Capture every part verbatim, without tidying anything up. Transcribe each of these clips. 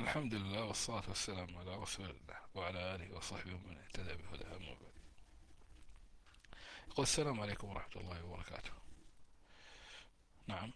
الحمد لله والصلاة والسلام على رسول الله وعلى آله وصحبه ومن اهتدى بهداه أما بعد. يقول السلام عليكم ورحمة الله وبركاته. نعم.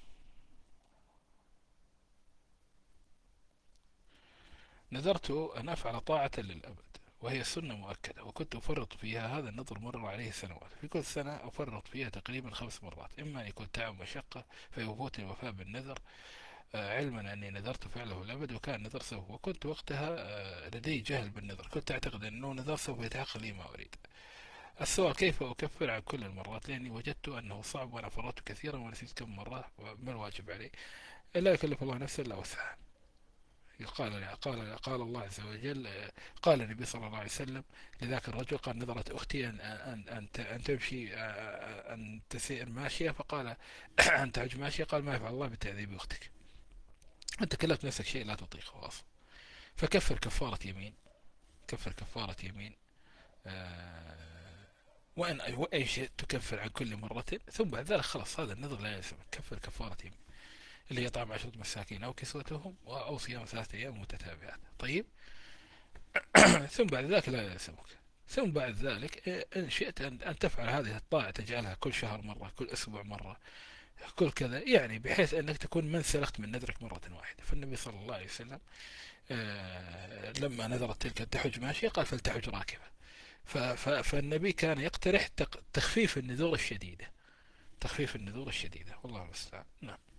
نذرت أن أفعل طاعة للأبد وهي سنة مؤكدة، وكنت أفرط فيها. هذا النذر مر عليه سنوات، في كل سنة أفرط فيها تقريبا خمس مرات، إما أن يكون تعب مشقة فيفوتني الوفاء بالنذر، آه، علما أني نذرت فعله الأبد وكان نذر سوف، وكنت وقتها آه، لدي جهل بالنذر، كنت أعتقد أنه نذر سوف يتحقق لي ما أريد. السؤال: كيف أكفر عن كل المرات؟ لأني وجدت أنه صعب وأنا فرطت كثيرا ونسيت كم مرة ما الواجب علي. لا يكلف الله نفسا إلا وسعها. قال قال قال الله عز وجل، قال النبي صلى الله عليه وسلم لذاك الرجل: قال: نظرت أختي أن أن أن أن تمشي، أن تسير ماشية، فقال: أن تحج ماشية. قال: ما يفعل الله بتأديب أختك؟ أنت كلفت نفسك شيء لا تطيقه أصلا، فكفر كفارة يمين. كفر كفارة يمين. آه، وإن وإن شئت تكفر عن كل مرة، ثم بعد ذلك خلاص هذا النذر لا يلزمك، كفر كفارة يمين، اللي هي طعام عشرة مساكين أو كسوتهم أو صيام ثلاثة أيام متتابعات. طيب. ثم بعد ذلك لا يلزمك. ثم بعد ذلك إن شئت أن أن تفعل هذه الطاعة، تجعلها كل شهر مرة، كل أسبوع مرة، كل كذا، يعني بحيث أنك تكون من سلخت من نذرك مرة واحدة. فالنبي صلى الله عليه وسلم آه لما نذرت تلك أن تحج ماشية قال: فلتحج راكبة. ف- ف- فالنبي كان يقترح تق- تخفيف النذور الشديدة، تخفيف النذور الشديدة، والله المستعان. نعم.